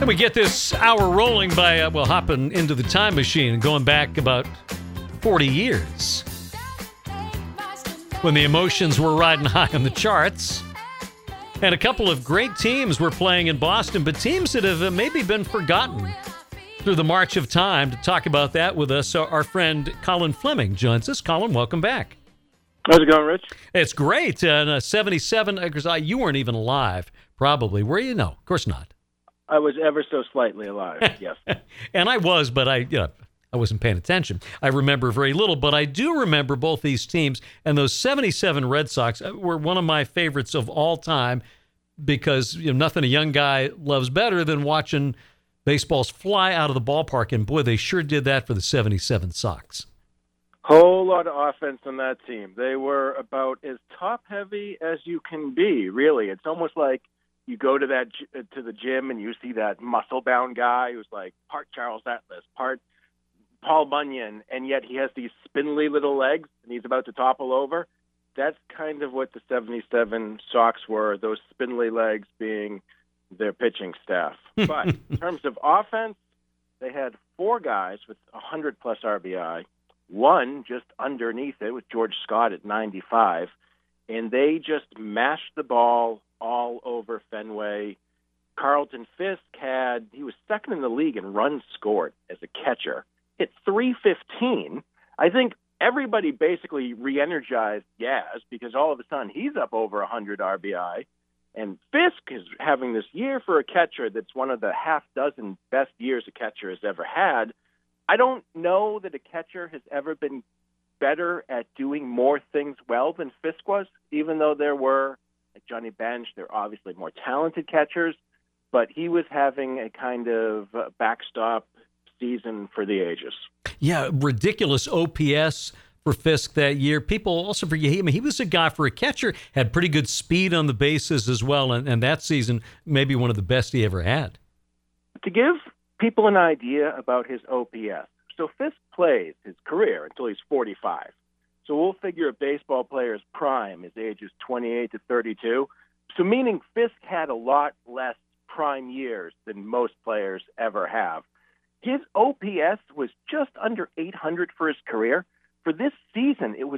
And we get this hour rolling by, hopping into the time machine and going back about 40 years when the emotions were riding high on the charts. And a couple of great teams were playing in Boston, but teams that have maybe been forgotten through the march of time. To talk about that with us, our friend Colin Fleming joins us. Colin, welcome back. How's it going, Rich? It's great. 77, because you weren't even alive, probably. Were you? No, of course not. I was ever so slightly alive, yes. And I was, but I wasn't paying attention. I remember very little, but I do remember both these teams. And those 77 Red Sox were one of my favorites of all time because nothing a young guy loves better than watching baseballs fly out of the ballpark. And, boy, they sure did that for the 77 Sox. Whole lot of offense on that team. They were about as top-heavy as you can be, really. It's almost like you go to the gym and you see that muscle-bound guy who's like part Charles Atlas, part Paul Bunyan, and yet he has these spindly little legs and he's about to topple over. That's kind of what the 77 Sox were, those spindly legs being their pitching staff. But in terms of offense, they had four guys with 100-plus RBI, one just underneath it with George Scott at 95, and they just mashed the ball all over Fenway. Carlton Fisk he was second in the league in runs scored as a catcher. Hit .315. I think everybody basically re-energized Yaz because all of a sudden he's up over 100 RBI. And Fisk is having this year for a catcher that's one of the half dozen best years a catcher has ever had. I don't know that a catcher has ever been better at doing more things well than Fisk was, even though there were, like Johnny Bench, they're obviously more talented catchers, but he was having a kind of backstop season for the ages. Yeah, ridiculous OPS for Fisk that year. People also forget, he was a guy for a catcher, had pretty good speed on the bases as well, and that season maybe one of the best he ever had. To give people an idea about his OPS, so Fisk plays his career until he's 45. So we'll figure a baseball player's prime, his age is 28 to 32. So meaning Fisk had a lot less prime years than most players ever have. His OPS was just under 800 for his career. For this season, it was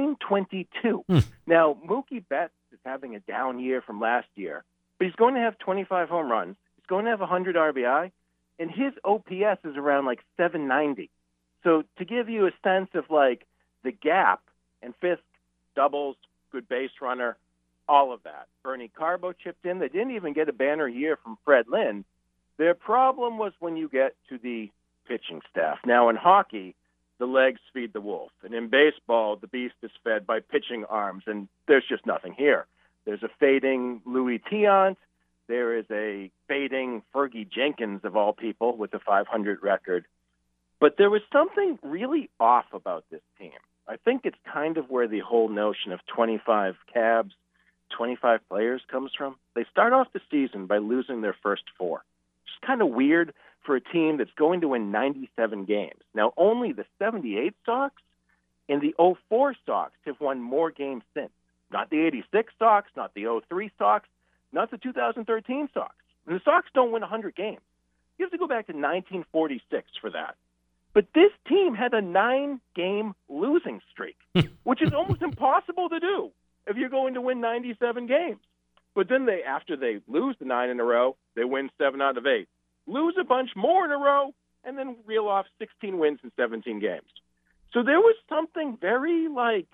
922. Now, Mookie Betts is having a down year from last year, but he's going to have 25 home runs. He's going to have 100 RBI, and his OPS is around like 790. So to give you a sense of like the gap, and Fisk doubles, good base runner, all of that. Bernie Carbo chipped in. They didn't even get a banner year from Fred Lynn. Their problem was when you get to the pitching staff. Now in hockey, the legs feed the wolf. And in baseball, the beast is fed by pitching arms, and there's just nothing here. There's a fading Louis Tiant. There is a fading Fergie Jenkins, of all people, with a 500 record. But there was something really off about this team. I think it's kind of where the whole notion of 25 cabs, 25 players comes from. They start off the season by losing their first four. It's kind of weird for a team that's going to win 97 games. Now, only the 78 Sox and the 04 Sox have won more games since. Not the 86 Sox, not the 03 Sox, not the 2013 Sox. And the Sox don't win 100 games. You have to go back to 1946 for that. But this team had a 9-game losing streak, which is almost impossible to do if you're going to win 97 games. But then after they lose the 9 in a row, they win 7 out of 8. Lose a bunch more in a row, and then reel off 16 wins in 17 games. So there was something very,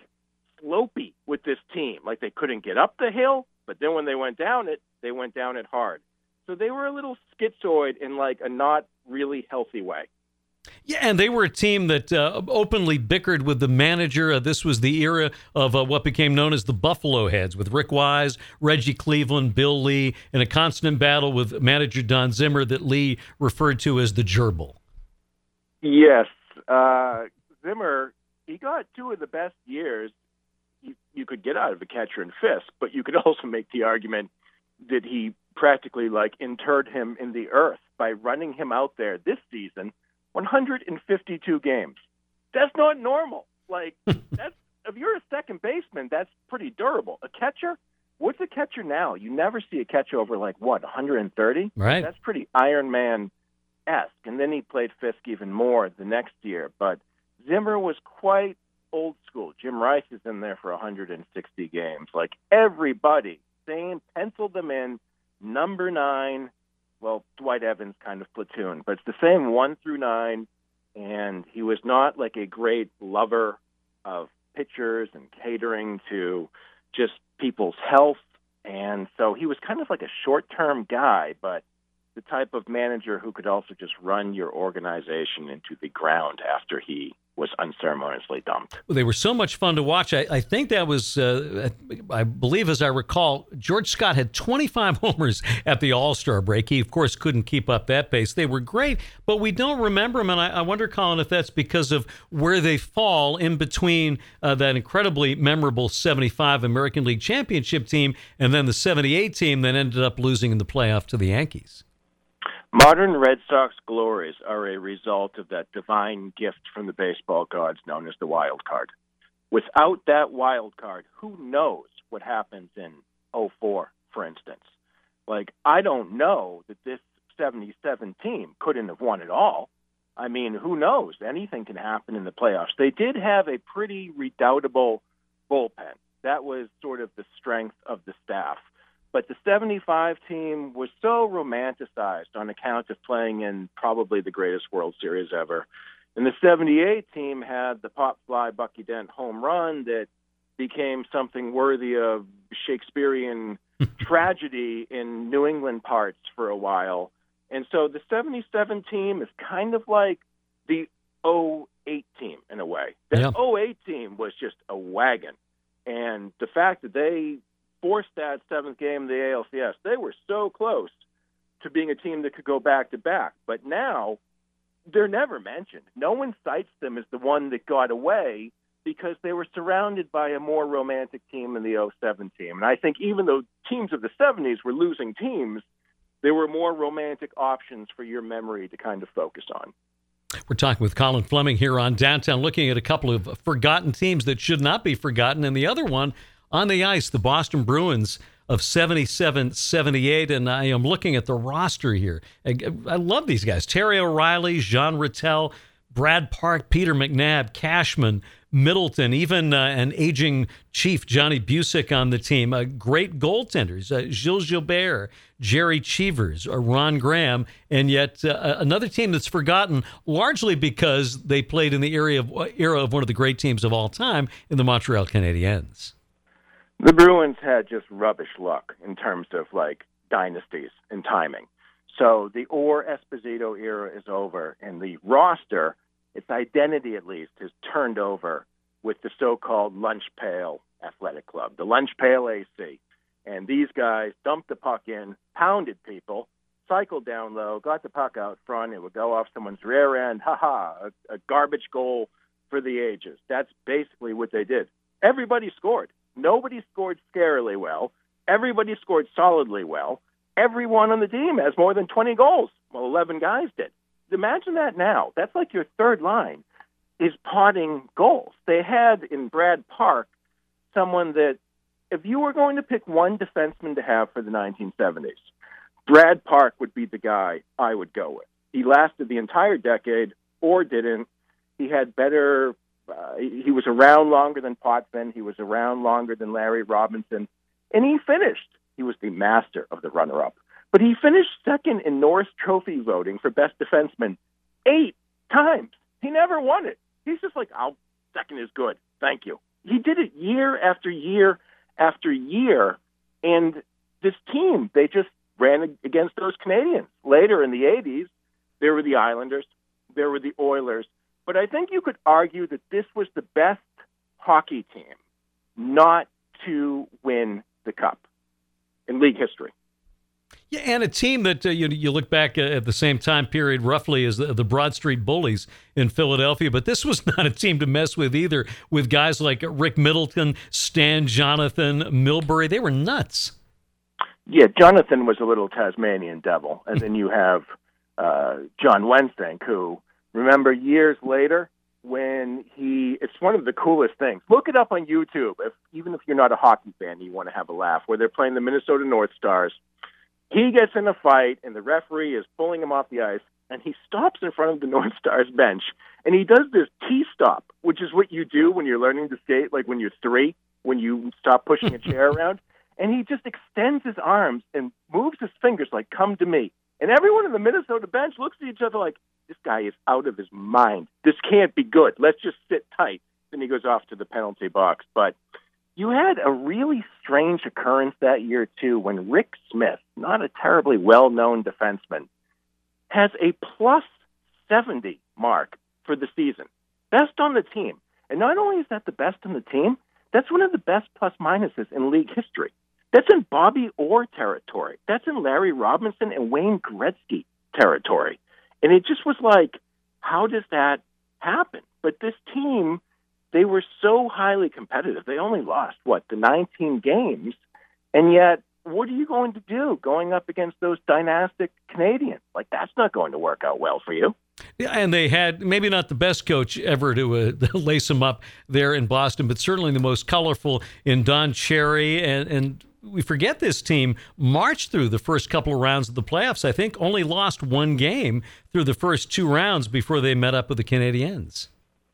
slopey with this team. Like they couldn't get up the hill, but then when they went down it hard. So they were a little schizoid in, a not really healthy way. Yeah, and they were a team that openly bickered with the manager. This was the era of what became known as the Buffalo Heads, with Rick Wise, Reggie Cleveland, Bill Lee, in a constant battle with manager Don Zimmer that Lee referred to as the gerbil. Yes. Zimmer, he got two of the best years you could get out of a catcher in Fisk, but you could also make the argument that he practically, interred him in the earth by running him out there this season 152 games. That's not normal. That's if you're a second baseman, that's pretty durable. A catcher, what's a catcher now? You never see a catch over 130? Right. That's pretty Iron Man-esque. And then he played Fisk even more the next year. But Zimmer was quite old school. Jim Rice is in there for 160 games. Everybody, same, penciled them in, number 9. Well, Dwight Evans kind of platoon, but it's the same 1 through 9. And he was not a great lover of pitchers and catering to just people's health. And so he was kind of a short-term guy, but the type of manager who could also just run your organization into the ground after he was unceremoniously dumped. Well, they were so much fun to watch. I think that was, I believe, as I recall, George Scott had 25 homers at the All-Star break. He, of course, couldn't keep up that pace. They were great, but we don't remember them, and I wonder, Colin, if that's because of where they fall in between that incredibly memorable 75 American League Championship team and then the 78 team that ended up losing in the playoff to the Yankees. Modern Red Sox glories are a result of that divine gift from the baseball gods known as the wild card. Without that wild card, who knows what happens in 04, for instance? I don't know that this 77 team couldn't have won it all. I mean, who knows? Anything can happen in the playoffs. They did have a pretty redoubtable bullpen. That was sort of the strength of the staff. But the 75 team was so romanticized on account of playing in probably the greatest World Series ever. And the 78 team had the pop fly Bucky Dent home run that became something worthy of Shakespearean tragedy in New England parts for a while. And so the 77 team is kind of like the 08 team in a way. The 08 team was just a wagon. And the fact that they forced that 7th game of the ALCS, they were so close to being a team that could go back-to-back. But now, they're never mentioned. No one cites them as the one that got away because they were surrounded by a more romantic team in the 07 team. And I think even though teams of the 70s were losing teams, there were more romantic options for your memory to kind of focus on. We're talking with Colin Fleming here on Downtown, looking at a couple of forgotten teams that should not be forgotten. And the other one, on the ice, the Boston Bruins of 77-78, and I am looking at the roster here. I love these guys. Terry O'Reilly, Jean Rattel, Brad Park, Peter McNabb, Cashman, Middleton, even an aging Chief, Johnny Busick, on the team. Great goaltenders, Gilles Gilbert, Jerry Cheevers, Ron Graham, and yet another team that's forgotten largely because they played in the era of one of the great teams of all time in the Montreal Canadiens. The Bruins had just rubbish luck in terms of dynasties and timing. So the Orr-Esposito era is over, and the roster, its identity at least, has turned over with the so-called Lunch Pail Athletic Club, the Lunch Pail AC. And these guys dumped the puck in, pounded people, cycled down low, got the puck out front, it would go off someone's rear end, a garbage goal for the ages. That's basically what they did. Everybody scored. Nobody scored scarily well. Everybody scored solidly well. Everyone on the team has more than 20 goals. Well, 11 guys did. Imagine that now. That's like your third line is potting goals. They had in Brad Park someone that, if you were going to pick one defenseman to have for the 1970s, Brad Park would be the guy I would go with. He lasted the entire decade or didn't. He had better... he was around longer than Potvin. He was around longer than Larry Robinson. And he finished. He was the master of the runner-up. But he finished second in Norris Trophy voting for best defenseman 8 times. He never won it. He's just second is good. Thank you. He did it year after year after year. And this team, they just ran against those Canadians. Later in the 80s, there were the Islanders. There were the Oilers. But I think you could argue that this was the best hockey team not to win the Cup in league history. Yeah, and a team that you look back at the same time period roughly as the Broad Street Bullies in Philadelphia, but this was not a team to mess with either, with guys like Rick Middleton, Stan Jonathan, Milbury. They were nuts. Yeah, Jonathan was a little Tasmanian devil. And then you have John Wensink, who... Remember, years later, when it's one of the coolest things. Look it up on YouTube, even if you're not a hockey fan and you want to have a laugh, where they're playing the Minnesota North Stars. He gets in a fight, and the referee is pulling him off the ice, and he stops in front of the North Stars bench, and he does this T-stop, which is what you do when you're learning to skate, like when you're 3, when you stop pushing a chair around. And he just extends his arms and moves his fingers like, come to me. And everyone in the Minnesota bench looks at each other like, this guy is out of his mind. This can't be good. Let's just sit tight. Then he goes off to the penalty box. But you had a really strange occurrence that year, too, when Rick Smith, not a terribly well-known defenseman, has a plus 70 mark for the season. Best on the team. And not only is that the best on the team, that's one of the best plus-minuses in league history. That's in Bobby Orr territory. That's in Larry Robinson and Wayne Gretzky territory. And it just was like, how does that happen? But this team, they were so highly competitive. They only lost, the 19 games? And yet, what are you going to do going up against those dynastic Canadians? Like, that's not going to work out well for you. Yeah, and they had maybe not the best coach ever to lace them up there in Boston, but certainly the most colorful in Don Cherry. And we forget this team marched through the first couple of rounds of the playoffs. I think only lost one game through the first 2 rounds before they met up with the Canadiens.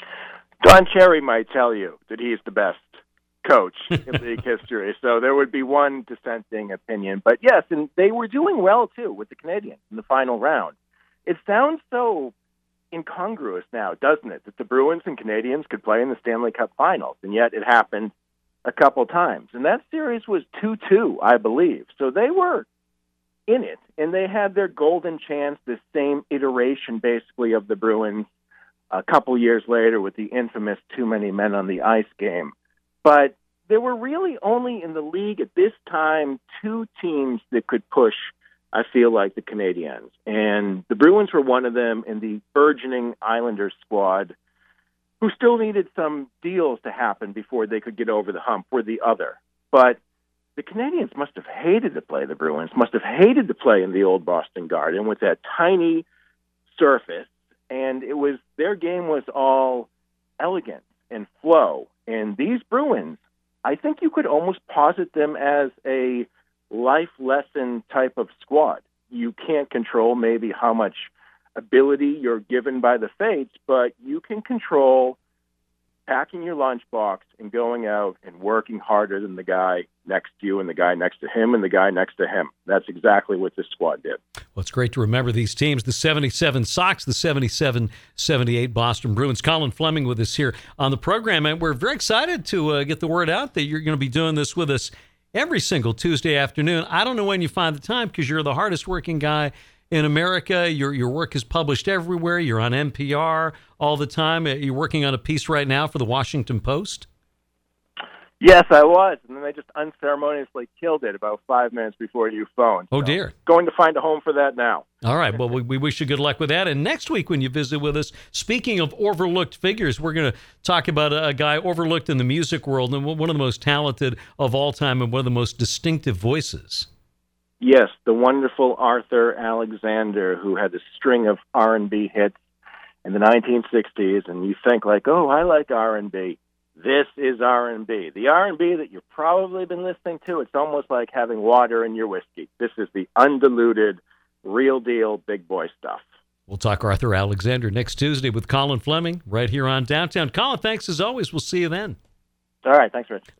Don Cherry might tell you that he's the best coach in league history, so there would be one dissenting opinion. But yes, and they were doing well, too, with the Canadiens in the final round. It sounds so incongruous now, doesn't it, that the Bruins and Canadiens could play in the Stanley Cup Finals, and yet it happened a couple times. And that series was 2-2, I believe. So they were in it, and they had their golden chance, this same iteration, basically, of the Bruins a couple years later with the infamous too many men on the ice game. But there were really only in the league at this time 2 teams that could push, I feel like, the Canadiens. And the Bruins were one of them, and the burgeoning Islanders squad, who still needed some deals to happen before they could get over the hump, were the other. But the Canadiens must have hated to play the Bruins, must have hated to play in the old Boston Garden with that tiny surface. And their game was all elegance and flow. And these Bruins, I think you could almost posit them as a life lesson type of squad. You can't control maybe how much ability you're given by the fates, but you can control packing your lunchbox and going out and working harder than the guy next to you and the guy next to him and the guy next to him. That's exactly what this squad did. Well, it's great to remember these teams, the 77 Sox, the 77-78 Boston Bruins. Colin Fleming with us here on the program, and we're very excited to get the word out that you're going to be doing this with us every single Tuesday afternoon. I don't know when you find the time because you're the hardest working guy in America. Your work is published everywhere. You're on NPR all the time. You're working on a piece right now for the Washington Post. Yes, I was. And then they just unceremoniously killed it about 5 minutes before you phoned. Oh, dear. Going to find a home for that now. All right. Well, we wish you good luck with that. And next week when you visit with us, speaking of overlooked figures, we're going to talk about a guy overlooked in the music world and one of the most talented of all time and one of the most distinctive voices. Yes, the wonderful Arthur Alexander, who had a string of R&B hits in the 1960s. And you think like, oh, I like R&B. This is R&B. The R&B that you've probably been listening to, it's almost like having water in your whiskey. This is the undiluted, real deal, big boy stuff. We'll talk Arthur Alexander next Tuesday with Colin Fleming right here on Downtown. Colin, thanks as always. We'll see you then. All right. Thanks, Rich.